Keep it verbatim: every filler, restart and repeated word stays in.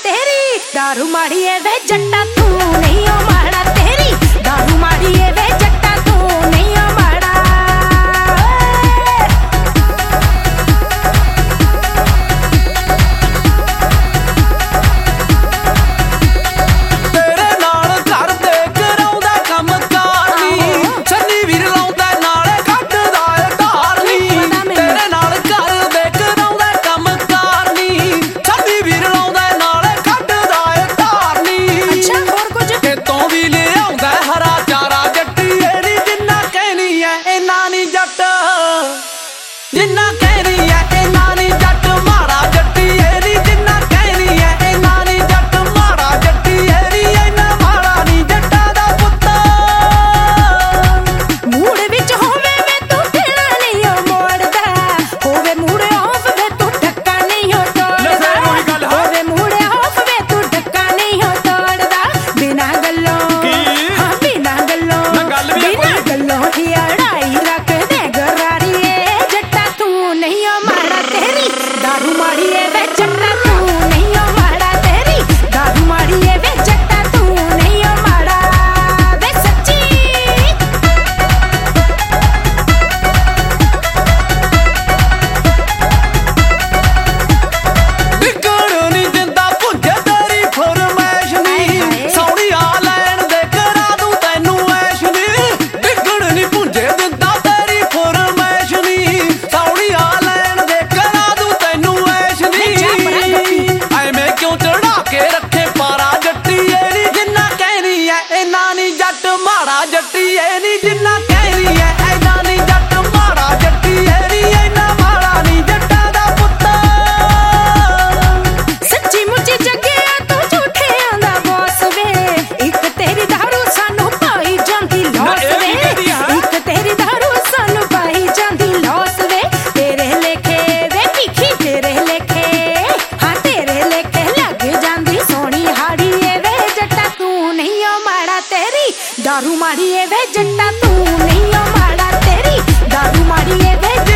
तेरी दारू माड़िए वे जट्टा तू नहीं ओ माड़ा तेरी दारू माड़िए वे जट्टा तू नहीं ओ माड़ा तेरे नाल घर दे कराउंदा काम कारनी छन्नी वीर लाउंदा नाले खड्डदा धारनी तेरे नाल घर दे कराउंदा काम कारनी छन्नी वीर लाउंदा नाले खड्डदा धारनी अच्छा और कुछ ते तों भी ले आउंदा हरा चारा जट्टी एनी जिन्ना कहनी ऐ इन्ना नी जट जिन्ना कहनी ऐ इन्ना नी जट माड़ा जट्टी एनी जिन्ना कहनी ऐ इन्ना नी जट माड़ा जट्टी एनी इन्ना माड़ा नी जट्टा दा पुੱਤ मूड विच होवे वे तू फिरना नहीं ओ मोड़दा होवे मूड ऑफ वे तू ढक्का नहीं हो ले तोड़दा फिर ਉਹੀ ਗੱਲ ਹੈ। होवे मूड ऑफ वे तू ढक्का नहीं हो तोड़दा बिना गल्लों ਕੀ? हाँ बिना गल्लों ना गल भी है बिना कोई? गल्लों ही अड़ाई रख दे गरारिए जट्टा तू नहीं ओ माड़ा तेरी दारू माड़िए वे जट्टा तू नहीं ओ माड़ा तेरी दारू माड़िए वे जट्टा तू नहीं ओ माड़ा वे सच्ची ਡਿੱਗਣ ਨੀ ਦਿੰਦਾ ਭੁੰਜੇ ਤੇਰੀ ਫਰਮੈਸ਼ ਨੀ ਸੌਣੀ ਆ ਲੈਣ ਦੇ ਕਰਾ ਦੂੰ ਤੈਨੂੰ ਐਸ਼ ਨੀ ਡਿੱਗਣ ਨੀ ਭੁੰਜੇ ਦਿੰਦਾ ਤੇਰੀ ਫਰਮੈਸ਼ ਨੀ ਸੌਣੀ ਆ ਲੈਣ ਦੇ ਕਰਾ ਦੂੰ ਤੈਨੂੰ ਐਸ਼ ਨੀ ਐਵੇਂ ਕਿਉਂ ਚੜਾ ਕੇ ਰੱਖੇ ਪਾਰਾ ਜੱਟੀ ਏ ਨੀ ਜਿੰਨਾ ਕਹਿਣੀ ਐ ਇੰਨਾ ਨੀ ਜੱਟ ਮਾੜਾ ਜੱਟੀ ਏ ਨੀ ਜਿੰਨਾ ਕਹਿਣੀ ਐ ਐਨਾ ਨੀ ਜੱਟ ਮਾੜਾ ਜੱਟੀ ਏ ਨੀ ਇੰਨਾ ਮਾੜਾ ਨੀ ਜੱਟਾਂ ਦਾ ਪੁੱਤ सच्ची मुच्ची जग्गिया तू झूठियां दा बॉस वे एक तेरी दारू सानू पाई जांदी लॉस ना, वे ये भी कहती है। एक तेरी दारू सानू पाई जांदी लॉस वे तेरे लेखे वे तीखी तेरे लेखे हाँ तेरे लेखे लग जांदी सोनी हाड़ी ए वे जट्टा तू नहीं ओ माड़ा तेरी दारू माड़ी ए वे जट्टा तू नहीं ओ माड़ा तेरी दारू माड़ी ए वे